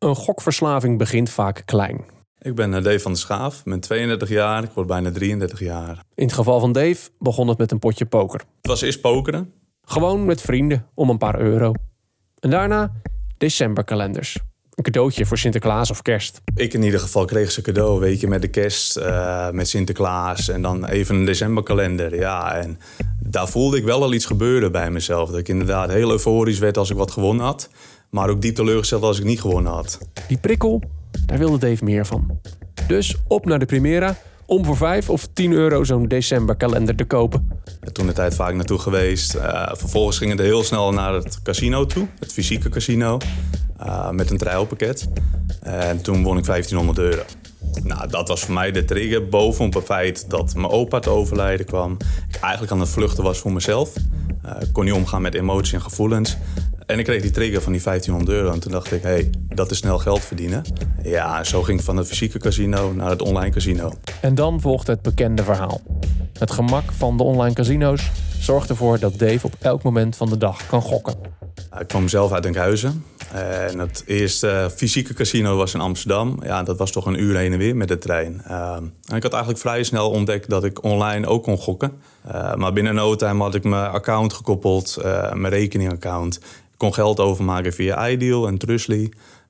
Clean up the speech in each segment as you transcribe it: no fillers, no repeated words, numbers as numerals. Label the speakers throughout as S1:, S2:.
S1: Een gokverslaving begint vaak klein.
S2: Ik ben Dave van der Schaaf, ben 32 jaar, ik word bijna 33 jaar.
S1: In het geval van Dave begon het met een potje poker.
S2: Het was eerst pokeren.
S1: Gewoon met vrienden om een paar euro. En daarna decemberkalenders. Een cadeautje voor Sinterklaas of kerst.
S2: Ik in ieder geval kreeg ze cadeau, weet je, met de kerst, met Sinterklaas en dan even een decemberkalender. Ja, en daar voelde ik wel al iets gebeuren bij mezelf. Dat ik inderdaad heel euforisch werd als ik wat gewonnen had. Maar ook diep teleurgesteld als ik niet gewonnen had.
S1: Die prikkel, daar wilde Dave meer van. Dus op naar de Primera om voor 5 of 10 euro zo'n decemberkalender te kopen.
S2: Toen de tijd vaak naartoe geweest. Vervolgens ging het heel snel naar het casino toe. Het fysieke casino. Met een trialpakket. En toen won ik 1500 euro. Nou, dat was voor mij de trigger. Bovenop het feit dat mijn opa te overlijden kwam. Ik eigenlijk aan het vluchten was voor mezelf. Ik kon niet omgaan met emoties en gevoelens. En ik kreeg die trigger van die 1500 euro. En toen dacht ik, hé, dat is snel geld verdienen. Ja, zo ging ik van het fysieke casino naar het online casino.
S1: En dan volgt het bekende verhaal. Het gemak van de online casino's zorgt ervoor dat Dave op elk moment van de dag kan gokken.
S2: Ik kwam zelf uit Enkhuizen. En het eerste fysieke casino was in Amsterdam. Ja, dat was toch een uur heen en weer met de trein. En ik had eigenlijk vrij snel ontdekt dat ik online ook kon gokken. Maar binnen no time had ik mijn account gekoppeld, mijn rekeningaccount. Ik kon geld overmaken via iDeal en Trustly.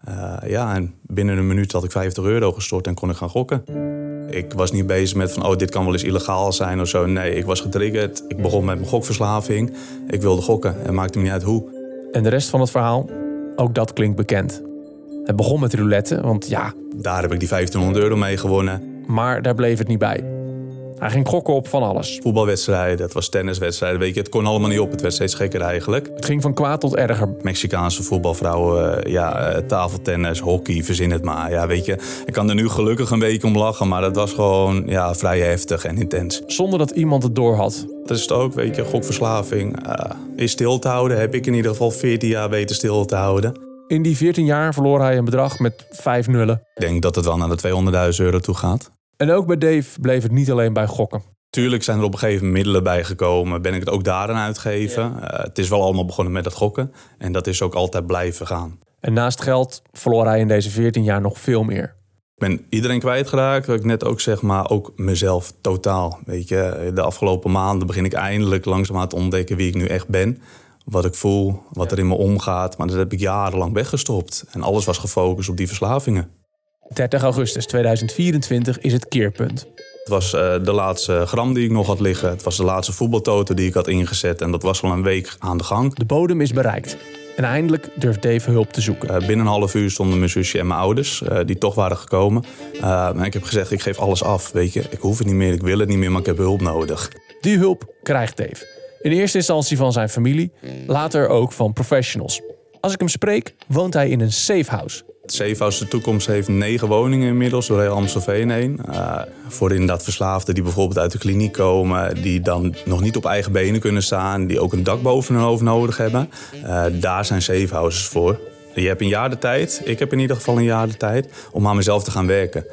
S2: En binnen een minuut had ik 50 euro gestort en kon ik gaan gokken. Ik was niet bezig met van, dit kan wel eens illegaal zijn of zo. Nee, ik was getriggerd. Ik begon met mijn gokverslaving. Ik wilde gokken en maakte me niet uit hoe.
S1: En de rest van het verhaal? Ook dat klinkt bekend. Het begon met roulette, want ja...
S2: Daar heb ik die 1500 euro mee gewonnen.
S1: Maar daar bleef het niet bij. Hij ging gokken op van alles.
S2: Voetbalwedstrijden, het was tenniswedstrijden. Weet je, het kon allemaal niet op. Het werd steeds gekker eigenlijk.
S1: Het ging van kwaad tot erger.
S2: Mexicaanse voetbalvrouwen, tafeltennis, hockey, verzin het maar. Ja, weet je, ik kan er nu gelukkig een week om lachen. Maar dat was gewoon vrij heftig en intens.
S1: Zonder dat iemand het door had.
S2: Dat is het ook, weet je, gokverslaving. Is stil te houden, heb ik in ieder geval 14 jaar weten stil te houden.
S1: In die 14 jaar verloor hij een bedrag met 5 nullen.
S2: Ik denk dat het wel naar de 200.000 euro toe gaat.
S1: En ook bij Dave bleef het niet alleen bij gokken.
S2: Tuurlijk zijn er op een gegeven moment middelen bij gekomen. Ben ik het ook daarin uitgeven. Ja. Het is wel allemaal begonnen met het gokken. En dat is ook altijd blijven gaan.
S1: En naast geld verloor hij in deze 14 jaar nog veel meer.
S2: Ik ben iedereen kwijtgeraakt, wat ik net ook zeg, maar ook mezelf totaal. Weet je, de afgelopen maanden begin ik eindelijk langzaamaan te ontdekken wie ik nu echt ben. Wat ik voel, wat er in me omgaat. Maar dat heb ik jarenlang weggestopt. En alles was gefocust op die verslavingen.
S1: 30 augustus 2024 is het keerpunt.
S2: Het was de laatste gram die ik nog had liggen. Het was de laatste voetbaltoto die ik had ingezet. En dat was al een week aan de gang.
S1: De bodem is bereikt. En eindelijk durft Dave hulp te zoeken.
S2: Binnen een half uur stonden mijn zusje en mijn ouders, die toch waren gekomen. En ik heb gezegd, ik geef alles af. Weet je, ik hoef het niet meer, ik wil het niet meer, maar ik heb hulp nodig.
S1: Die hulp krijgt Dave. In eerste instantie van zijn familie, later ook van professionals. Als ik hem spreek, woont hij in een safehouse.
S2: Het Safehouse de Toekomst heeft 9 woningen inmiddels door heel Amstelveen heen. Voor inderdaad verslaafden die bijvoorbeeld uit de kliniek komen, die dan nog niet op eigen benen kunnen staan, die ook een dak boven hun hoofd nodig hebben. Daar zijn safehouses voor. Je hebt een jaar de tijd, ik heb in ieder geval een jaar de tijd, om aan mezelf te gaan werken.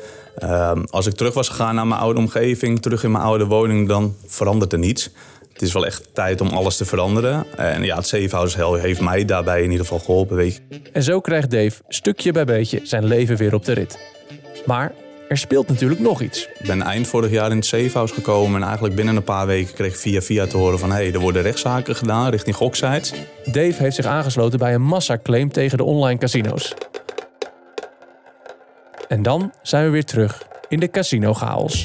S2: Als ik terug was gegaan naar mijn oude omgeving, terug in mijn oude woning, dan verandert er niets. Het is wel echt tijd om alles te veranderen. En ja, het Safehouse heeft mij daarbij in ieder geval geholpen. Weet je.
S1: En zo krijgt Dave stukje bij beetje zijn leven weer op de rit. Maar er speelt natuurlijk nog iets.
S2: Ik ben eind vorig jaar in het Safehouse gekomen. En eigenlijk binnen een paar weken kreeg ik via te horen van, er worden rechtszaken gedaan richting goksites.
S1: Dave heeft zich aangesloten bij een massaclaim tegen de online casino's. En dan zijn we weer terug in de casino-chaos.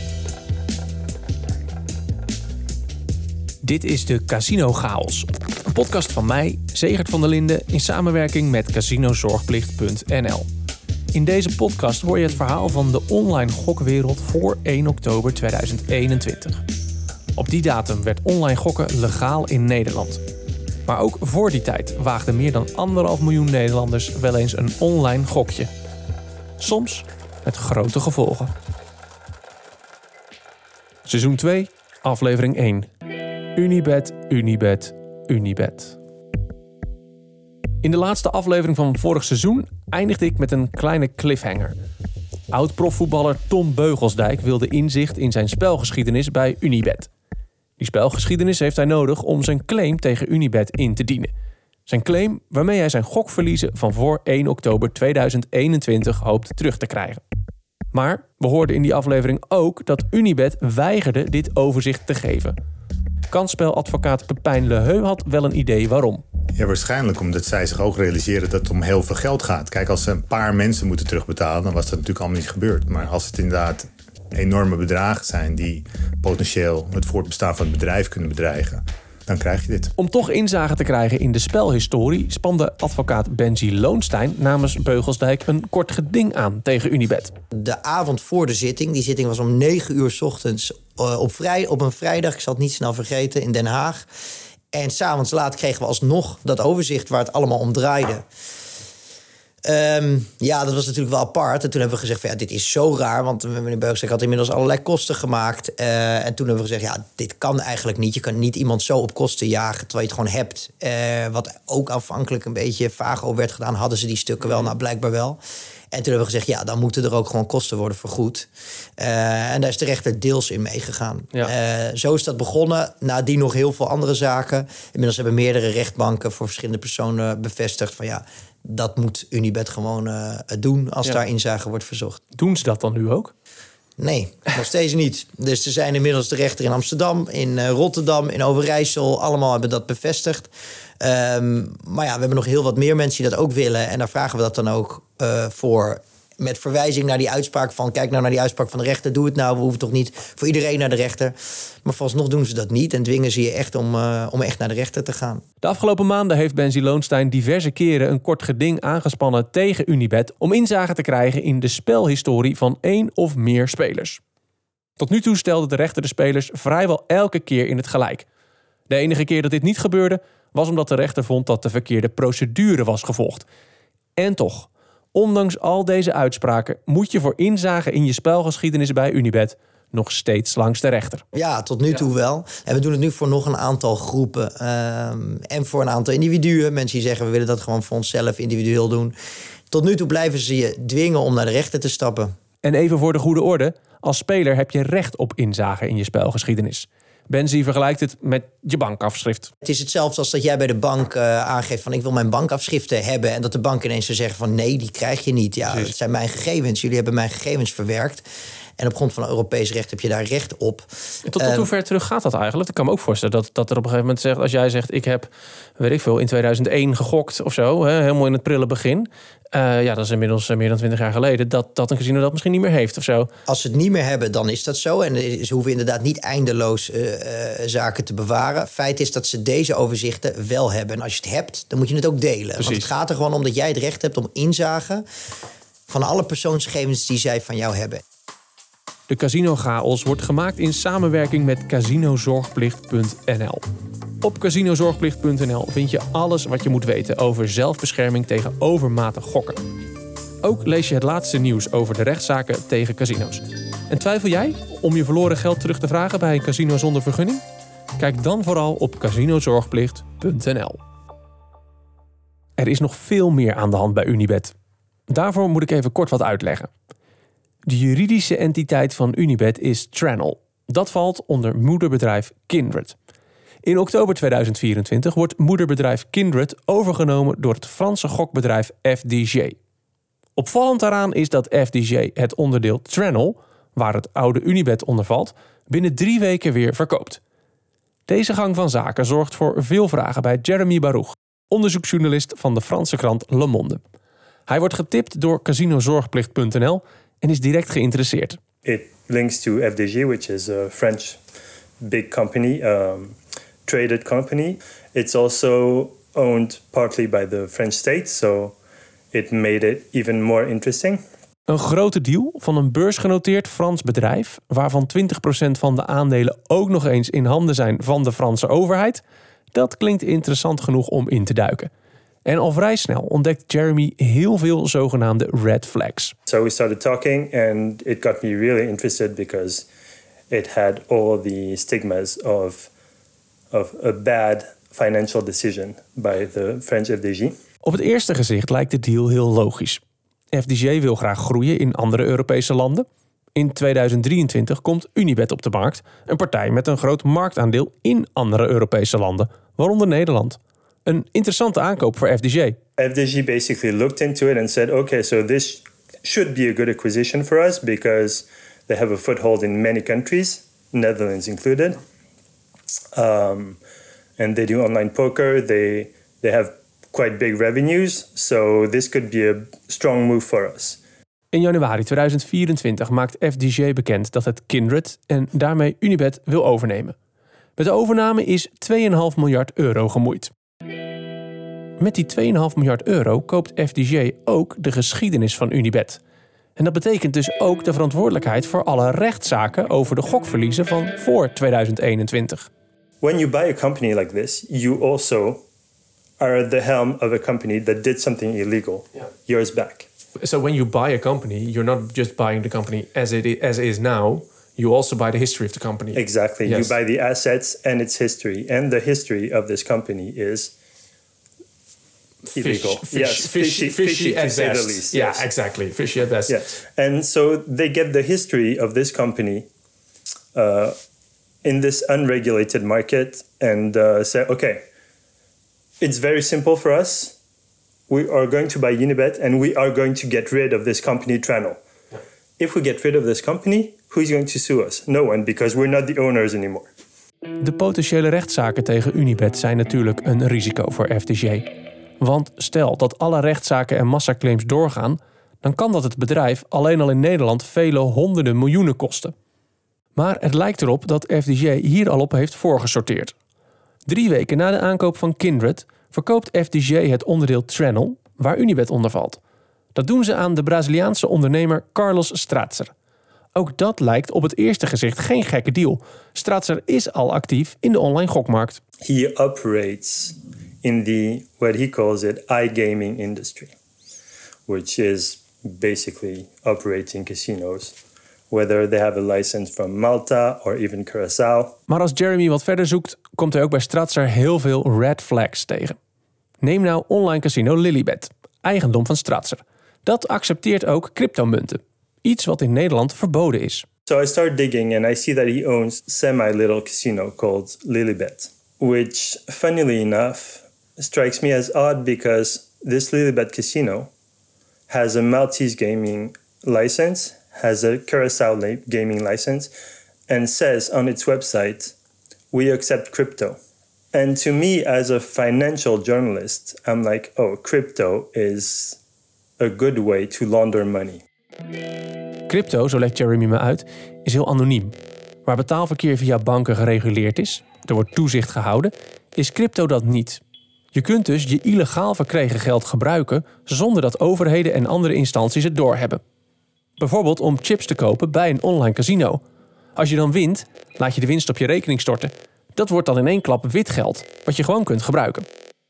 S1: Dit is de Casino Chaos. Een podcast van mij, Zegert van der Linden, in samenwerking met casinozorgplicht.nl. In deze podcast hoor je het verhaal van de online gokwereld voor 1 oktober 2021. Op die datum werd online gokken legaal in Nederland. Maar ook voor die tijd waagden meer dan 1,5 miljoen Nederlanders wel eens een online gokje. Soms met grote gevolgen. Seizoen 2, aflevering 1. Unibet, Unibet, Unibet. In de laatste aflevering van vorig seizoen eindigde ik met een kleine cliffhanger. Oud-profvoetballer Tom Beugelsdijk wilde inzicht in zijn spelgeschiedenis bij Unibet. Die spelgeschiedenis heeft hij nodig om zijn claim tegen Unibet in te dienen. Zijn claim waarmee hij zijn gokverliezen van voor 1 oktober 2021 hoopt terug te krijgen. Maar we hoorden in die aflevering ook dat Unibet weigerde dit overzicht te geven. Kansspeladvocaat Pepijn Leheu had wel een idee waarom.
S3: Ja, waarschijnlijk omdat zij zich ook realiseren dat het om heel veel geld gaat. Kijk, als ze een paar mensen moeten terugbetalen, dan was dat natuurlijk allemaal niet gebeurd. Maar als het inderdaad enorme bedragen zijn die potentieel het voortbestaan van het bedrijf kunnen bedreigen, dan krijg je dit.
S1: Om toch inzage te krijgen in de spelhistorie spande advocaat Benji Loonstein namens Beugelsdijk een kort geding aan tegen Unibet.
S4: De avond voor de zitting, die zitting was om 9 uur 's ochtends op een vrijdag, ik zal het niet snel vergeten, in Den Haag. En 's avonds laat kregen we alsnog dat overzicht waar het allemaal om draaide. Ja, dat was natuurlijk wel apart. En toen hebben we gezegd van, ja, dit is zo raar. Want meneer Beugelsdijk had inmiddels allerlei kosten gemaakt. En toen hebben we gezegd, ja, dit kan eigenlijk niet. Je kan niet iemand zo op kosten jagen terwijl je het gewoon hebt. Wat ook aanvankelijk een beetje vaag over werd gedaan. Hadden ze die stukken wel? Nou, blijkbaar wel. En toen hebben we gezegd, ja, dan moeten er ook gewoon kosten worden vergoed. En daar is de rechter deels in meegegaan. Ja. Zo is dat begonnen. Nadien nog heel veel andere zaken. Inmiddels hebben meerdere rechtbanken voor verschillende personen bevestigd van, ja, dat moet Unibet gewoon doen als daar inzage wordt verzocht.
S1: Doen ze dat dan nu ook?
S4: Nee, nog steeds niet. Dus er zijn inmiddels de rechter in Amsterdam, in Rotterdam, in Overijssel. Allemaal hebben dat bevestigd. Maar ja, we hebben nog heel wat meer mensen die dat ook willen. En daar vragen we dat dan ook voor. Met verwijzing naar die uitspraak van, kijk nou naar die uitspraak van de rechter. Doe het nou, we hoeven toch niet voor iedereen naar de rechter. Maar vooralsnog doen ze dat niet en dwingen ze je echt om echt naar de rechter te gaan.
S1: De afgelopen maanden heeft Benji Loonstein diverse keren een kort geding aangespannen tegen Unibet om inzage te krijgen in de spelhistorie van 1 of meer spelers. Tot nu toe stelde de rechter de spelers vrijwel elke keer in het gelijk. De enige keer dat dit niet gebeurde was omdat de rechter vond dat de verkeerde procedure was gevolgd. En toch, ondanks al deze uitspraken moet je voor inzage in je spelgeschiedenis bij Unibet nog steeds langs de rechter.
S4: Ja, tot nu toe wel. En we doen het nu voor nog een aantal groepen. En voor een aantal individuen. Mensen die zeggen, we willen dat gewoon voor onszelf individueel doen. Tot nu toe blijven ze je dwingen om naar de rechter te stappen.
S1: En even voor de goede orde, als speler heb je recht op inzage in je spelgeschiedenis. Benji vergelijkt het met je bankafschrift.
S4: Het is hetzelfde als dat jij bij de bank aangeeft van, ik wil mijn bankafschriften hebben. En dat de bank ineens zou zeggen van, nee, die krijg je niet. Ja, het zijn mijn gegevens. Jullie hebben mijn gegevens verwerkt. En op grond van Europees recht heb je daar recht op.
S1: Tot hoe ver terug gaat dat eigenlijk? Ik kan me ook voorstellen dat er op een gegeven moment zegt, als jij zegt, ik heb, weet ik veel, in 2001 gegokt of zo, helemaal in het prille begin. Ja, dat is inmiddels meer dan 20 jaar geleden, dat een casino dat misschien niet meer heeft of zo.
S4: Als ze het niet meer hebben, dan is dat zo. En ze hoeven inderdaad niet eindeloos zaken te bewaren. Feit is dat ze deze overzichten wel hebben. En als je het hebt, dan moet je het ook delen. Precies. Want het gaat er gewoon om dat jij het recht hebt om inzage van alle persoonsgegevens die zij van jou hebben.
S1: De Casino Chaos wordt gemaakt in samenwerking met casinozorgplicht.nl. Op casinozorgplicht.nl vind je alles wat je moet weten over zelfbescherming tegen overmatig gokken. Ook lees je het laatste nieuws over de rechtszaken tegen casino's. En twijfel jij om je verloren geld terug te vragen bij een casino zonder vergunning? Kijk dan vooral op casinozorgplicht.nl. Er is nog veel meer aan de hand bij Unibet. Daarvoor moet ik even kort wat uitleggen. De juridische entiteit van Unibet is Tranel. Dat valt onder moederbedrijf Kindred. In oktober 2024 wordt moederbedrijf Kindred overgenomen door het Franse gokbedrijf FDJ. Opvallend daaraan is dat FDJ het onderdeel Tranel, waar het oude Unibet onder valt, binnen 3 weken weer verkoopt. Deze gang van zaken zorgt voor veel vragen bij Jeremy Baruch, onderzoeksjournalist van de Franse krant Le Monde. Hij wordt getipt door casinozorgplicht.nl en is direct geïnteresseerd.
S5: It links to FDJ, which is a French big company, traded company. It's also owned partly by the French state, so it made it even more interesting.
S1: Een grote deal van een beursgenoteerd Frans bedrijf, waarvan 20% van de aandelen ook nog eens in handen zijn van de Franse overheid. Dat klinkt interessant genoeg om in te duiken. En al vrij snel ontdekt Jeremy heel veel zogenaamde red flags.
S5: So we started talking and it got me really interested because it had all the stigmas of a bad financial decision by the French FDJ.
S1: Op het eerste gezicht lijkt de deal heel logisch. FDJ wil graag groeien in andere Europese landen. In 2023 komt Unibet op de markt, een partij met een groot marktaandeel in andere Europese landen, waaronder Nederland. Een interessante aankoop voor FDG.
S5: FDG basically looked into it and said, okay, so this should be a good acquisition for us because they have a foothold in many countries, Netherlands included. And they do online poker. They have quite big revenues, so this could be a strong move for us.
S1: In januari 2024 maakt FDG bekend dat het Kindred en daarmee Unibet wil overnemen. Met de overname is €2,5 miljard gemoeid. Met die €2,5 miljard koopt FDG ook de geschiedenis van Unibet. En dat betekent dus ook de verantwoordelijkheid voor alle rechtszaken over de gokverliezen van voor 2021.
S5: When you buy a company like this, you also are at the helm of a company that did something illegal years back.
S1: So when you buy a company, you're not just buying the company as it is now. You also buy the history of the company.
S5: Exactly.
S1: Yes.
S5: You buy the assets and its history. And the history of this company is illegal. Fishy
S1: at
S5: to say the
S1: best.
S5: least.
S1: Yeah,
S5: Yes.
S1: exactly. Fishy at best.
S5: Yes. And so they get the history of this company in this unregulated market and say, okay, it's very simple for us. We are going to buy Unibet and we are going to get rid of this company, Tranel. Yeah. If we get rid of this company, who's going to sue us? No one, because we're not the owners anymore.
S1: De potentiële rechtszaken tegen Unibet zijn natuurlijk een risico voor FDG. Want stel dat alle rechtszaken en massaclaims doorgaan, dan kan dat het bedrijf alleen al in Nederland vele honderden miljoenen kosten. Maar het lijkt erop dat FDG hier al op heeft voorgesorteerd. 3 weken na de aankoop van Kindred verkoopt FDG het onderdeel Tranel, waar Unibet onder valt. Dat doen ze aan de Braziliaanse ondernemer Carlos Stratzer. Ook dat lijkt op het eerste gezicht geen gekke deal. Stratzer is al actief in de online gokmarkt.
S5: He operates in the, what he calls it, iGaming industry, which is basically operating casinos, whether they have a license from Malta or even Curaçao.
S1: Maar als Jeremy wat verder zoekt, komt hij ook bij Stratzer heel veel red flags tegen. Neem nou online casino Lilybet, eigendom van Stratzer. Dat accepteert ook cryptomunten. Iets wat in Nederland verboden is.
S5: So I start digging and I see that he owns semi-little casino called Lilybet, which, funnily enough, strikes me as odd because this Lilybet casino has a Maltese gaming license, has a Curaçao gaming license, and says on its website, we accept crypto. And to me, as a financial journalist, I'm like, oh, crypto is a good way to launder money.
S1: Crypto, zo legt Jeremy me uit, is heel anoniem. Waar betaalverkeer via banken gereguleerd is, er wordt toezicht gehouden, is crypto dat niet. Je kunt dus je illegaal verkregen geld gebruiken zonder dat overheden en andere instanties het doorhebben. Bijvoorbeeld om chips te kopen bij een online casino. Als je dan wint, laat je de winst op je rekening storten. Dat wordt dan in één klap wit geld, wat je gewoon kunt gebruiken.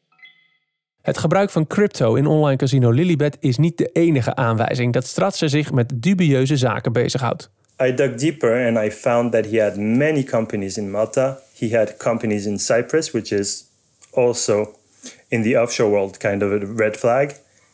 S1: Het gebruik van crypto in online casino Lilybet is niet de enige aanwijzing dat Stratzer zich met dubieuze zaken bezighoudt.
S5: I dug deeper and I found that he had many companies in Malta. He had companies in Cyprus, which is also in the offshore world kind of a red flag.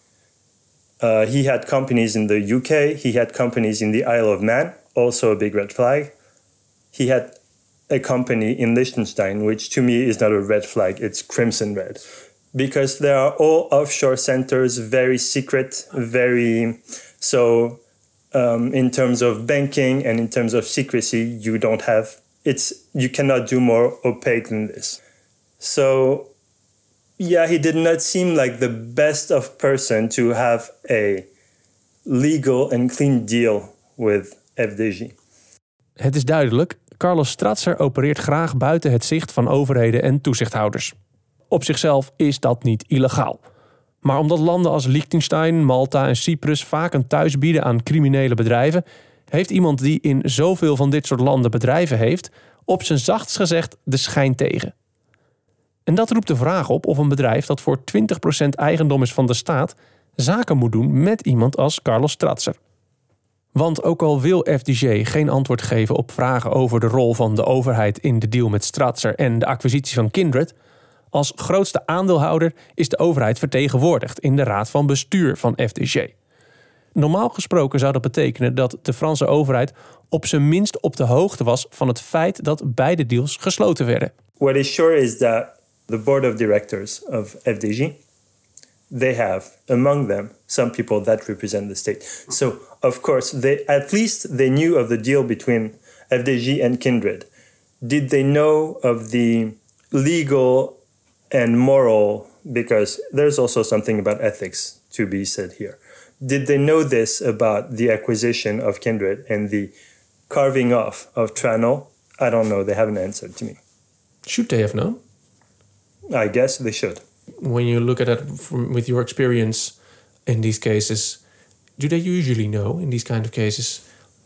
S5: He had companies in the UK. He had companies in the Isle of Man, also a big red flag. He had a company in Liechtenstein, which to me is not a red flag, it's crimson red. Because they are all offshore centers, very secret, very... So in terms of banking and in terms of secrecy, you don't have... You cannot do more opaque than this. So, yeah, he did not seem like the best of person to have a legal and clean deal with FDG.
S1: Het is duidelijk, Carlos Stratzer opereert graag buiten het zicht van overheden en toezichthouders. Op zichzelf is dat niet illegaal. Maar omdat landen als Liechtenstein, Malta en Cyprus vaak een thuis bieden aan criminele bedrijven, heeft iemand die in zoveel van dit soort landen bedrijven heeft, op zijn zachtst gezegd de schijn tegen. En dat roept de vraag op of een bedrijf dat voor 20% eigendom is van de staat zaken moet doen met iemand als Carlos Stratzer. Want ook al wil FDG geen antwoord geven op vragen over de rol van de overheid in de deal met Stratzer en de acquisitie van Kindred, als grootste aandeelhouder is de overheid vertegenwoordigd in de raad van bestuur van FDG. Normaal gesproken zou dat betekenen dat de Franse overheid op zijn minst op de hoogte was van het feit dat beide deals gesloten werden.
S5: What is sure is that the board of directors of FDJ, they have among them some people that represent the state. So, of course, they knew of the deal between FDJ and Kindred. Did they know of the legal and moral, because there's also something about ethics to be said here. Did they know this about the acquisition of Kindred and the carving off of Tranel? I don't know. They haven't answered to me.
S1: Should they have known?
S5: I guess they should.
S1: When you look at it with your experience in these cases, do they usually know in these kind of cases?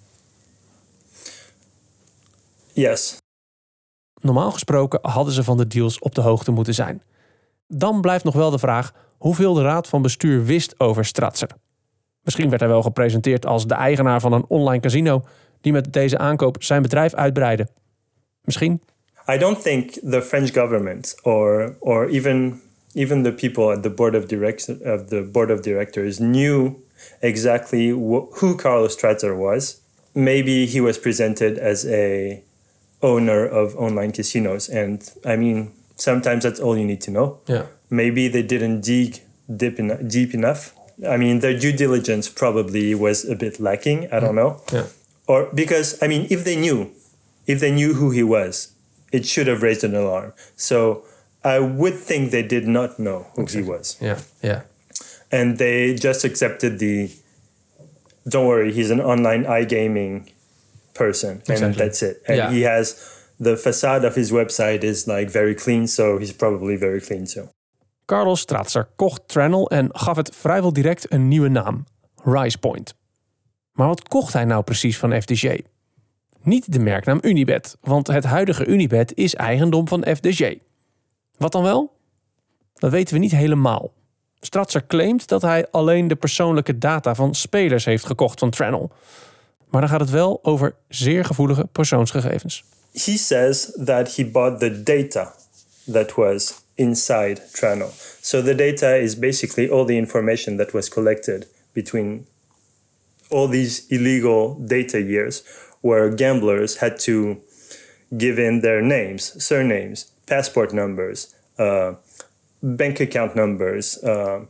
S5: Yes.
S1: Normaal gesproken hadden ze van de deals op de hoogte moeten zijn. Dan blijft nog wel de vraag hoeveel de raad van bestuur wist over Stratzer. Misschien werd hij wel gepresenteerd als de eigenaar van een online casino die met deze aankoop zijn bedrijf uitbreidde. Misschien.
S5: I don't think the French government or even the people at the board of directors knew exactly who Carlos Stratzer was. Maybe he was presented as a owner of online casinos, and I mean sometimes that's all you need to know.
S1: Yeah.
S5: Maybe they didn't dig deep enough. I mean, their due diligence probably was a bit lacking. I don't know.
S1: Yeah.
S5: Or because, I mean, if they knew who he was, it should have raised an alarm. So I would think they did not know who he was.
S1: Yeah, yeah.
S5: And they just accepted don't worry, he's an online iGaming person. And
S1: Exactly.
S5: that's it. And he has, the facade of his website is like very clean, so he's probably very clean too.
S1: Carlos Stratzer kocht Tranel en gaf het vrijwel direct een nieuwe naam, RisePoint. Maar wat kocht hij nou precies van FDJ? Niet de merknaam Unibet, want het huidige Unibet is eigendom van FDJ. Wat dan wel? Dat weten we niet helemaal. Stratzer claimt dat hij alleen de persoonlijke data van spelers heeft gekocht van Tranel. Maar dan gaat het wel over zeer gevoelige persoonsgegevens.
S5: He says that he bought the data that was inside Tranel. So the data is basically all the information that was collected between all these illegal data years where gamblers had to give in their names, surnames, passport numbers, bank account numbers,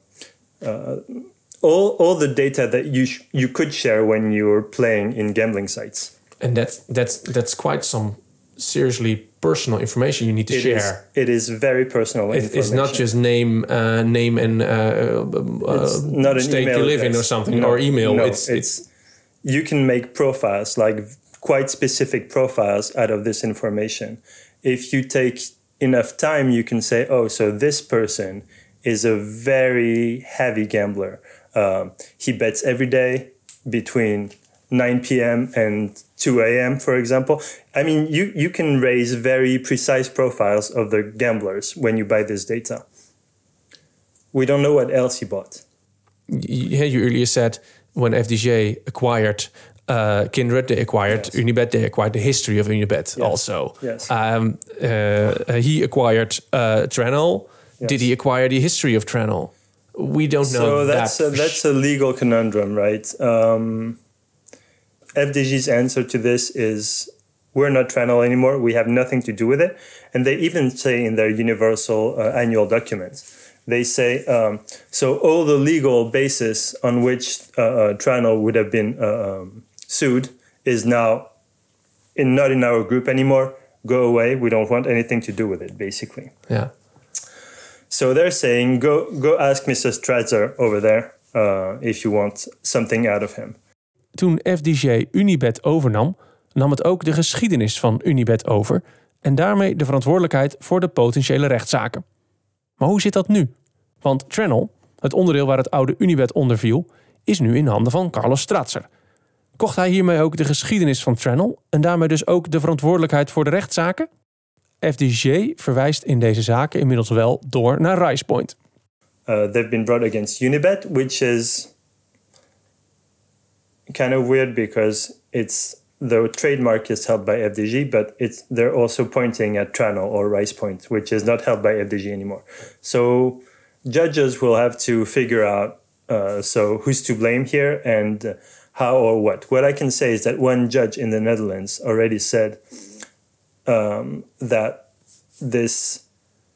S5: all the data that you could share when you were playing in gambling sites.
S1: And that's quite some seriously personal information you need to share.
S5: It is very personal information.
S1: It's not just name and
S5: not an
S1: state
S5: email
S1: you live in
S5: address.
S1: or something,
S5: No,
S1: or email.
S5: No,
S1: It's
S5: you can make profiles, like quite specific profiles out of this information. If you take enough time, you can say, oh, so this person is a very heavy gambler. He bets every day between 9 p.m. and 2 a.m., for example. I mean, you can raise very precise profiles of the gamblers when you buy this data. We don't know what else he bought.
S1: You earlier said when FDJ acquired Kindred, they acquired Unibet, they acquired the history of Unibet also.
S5: Yes.
S1: He acquired Tranel.
S5: Yes.
S1: Did he acquire the history of Tranel? We don't know.
S5: So that's a legal conundrum, right? FDJ's answer to this is, we're not Tranel anymore. We have nothing to do with it. And they even say in their universal annual documents, they say, so all the legal basis on which Tranel would have been sued is now not in our group anymore. Go away. We don't want anything to do with it, basically.
S1: Yeah.
S5: So they're saying, go ask Mr. Stratzer over there if you want something out of him.
S1: Toen FDJ Unibet overnam, nam het ook de geschiedenis van Unibet over en daarmee de verantwoordelijkheid voor de potentiële rechtszaken. Maar hoe zit dat nu? Want Tranel, het onderdeel waar het oude Unibet onder viel, is nu in handen van Carlos Stratzer. Kocht hij hiermee ook de geschiedenis van Tranel en daarmee dus ook de verantwoordelijkheid voor de rechtszaken? FDJ verwijst in deze zaken inmiddels wel door naar RisePoint.
S5: They've been brought against Unibet, which is kind of weird because the trademark is held by FDJ, but they're also pointing at Tranel or RisePoint, which is not held by FDJ anymore. So judges will have to figure out who's to blame here and how or what. What I can say is that one judge in the Netherlands already said that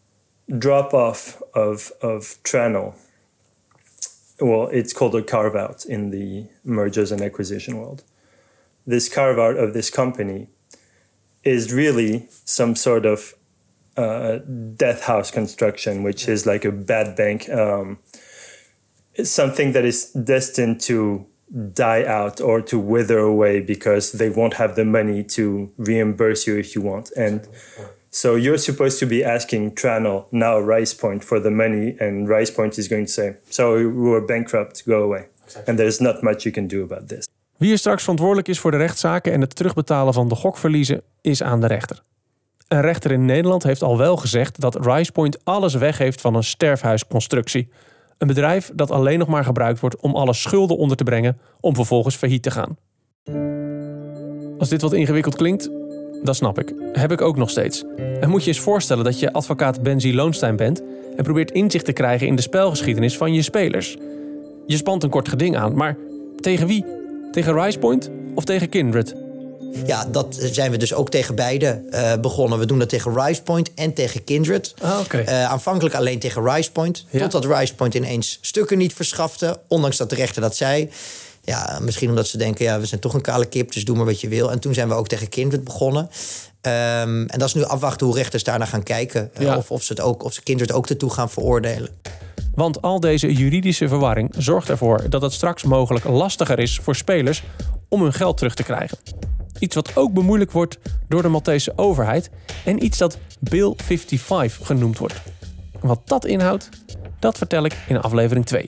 S5: drop-off of Tranel, well, it's called a carve-out in the mergers and acquisition world. This carve-out of this company is really some sort of death house construction, which is like a bad bank. It's something that is destined to die out or to wither away because they won't have the money to reimburse you if you want. And so you're supposed to be asking Tranel, now RisePoint, for the money, and RisePoint is going to say, so we're bankrupt, go away. And there's not much you can do about this.
S1: Wie er straks verantwoordelijk is voor de rechtszaken en het terugbetalen van de gokverliezen is aan de rechter. Een rechter in Nederland heeft al wel gezegd dat RisePoint alles weg heeft van een sterfhuisconstructie. Een bedrijf dat alleen nog maar gebruikt wordt om alle schulden onder te brengen om vervolgens failliet te gaan. Als dit wat ingewikkeld klinkt, dat snap ik. Heb ik ook nog steeds. En moet je eens voorstellen dat je advocaat Benzie Loonstein bent en probeert inzicht te krijgen in de spelgeschiedenis van je spelers. Je spant een kort geding aan, maar tegen wie? Tegen RisePoint of tegen Kindred?
S4: Ja, dat zijn we dus ook tegen beide begonnen. We doen dat tegen RisePoint en tegen Kindred. Aanvankelijk alleen tegen RisePoint. Ja. Totdat RisePoint ineens stukken niet verschafte. Ondanks dat de rechter dat zei. Ja, misschien omdat ze denken, ja, we zijn toch een kale kip, dus doe maar wat je wil. En toen zijn we ook tegen Kindred begonnen. En dat is nu afwachten hoe rechters daarna gaan kijken. Ja. Of ze Kindred ook ertoe gaan veroordelen.
S1: Want al deze juridische verwarring zorgt ervoor dat het straks mogelijk lastiger is voor spelers om hun geld terug te krijgen. Iets wat ook bemoeilijkt wordt door de Maltese overheid en iets dat Bill 55 genoemd wordt. Wat dat inhoudt, dat vertel ik in aflevering 2.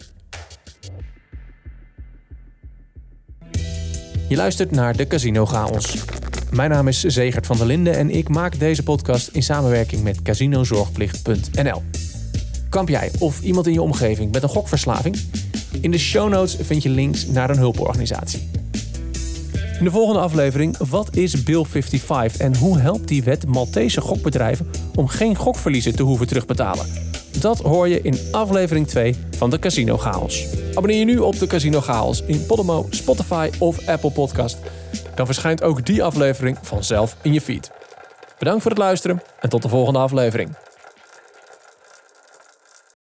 S1: Je luistert naar de Casino Chaos. Mijn naam is Zegert van der Linden en ik maak deze podcast in samenwerking met casinozorgplicht.nl. Kamp jij of iemand in je omgeving met een gokverslaving? In de show notes vind je links naar een hulporganisatie. In de volgende aflevering, wat is Bill 55 en hoe helpt die wet Maltese gokbedrijven om geen gokverliezen te hoeven terugbetalen? Dat hoor je in aflevering 2 van de Casino Chaos. Abonneer je nu op de Casino Chaos in Podimo, Spotify of Apple Podcast. Dan verschijnt ook die aflevering vanzelf in je feed. Bedankt voor het luisteren en tot de volgende aflevering.